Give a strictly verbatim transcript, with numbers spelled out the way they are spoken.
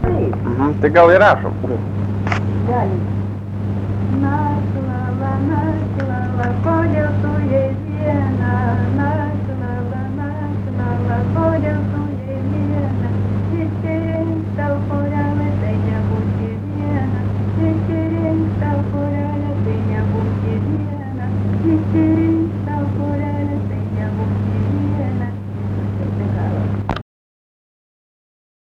Taip, Mhm. Tai gal įrašom. galim. Našlava, našlava, kodėl tu jai viena? Našlava, našlava, kodėl tu jai viena? Išsirink tau porelę, tai nebūti viena. Išsirink tau porelę, tai nebūti viena. Išsirink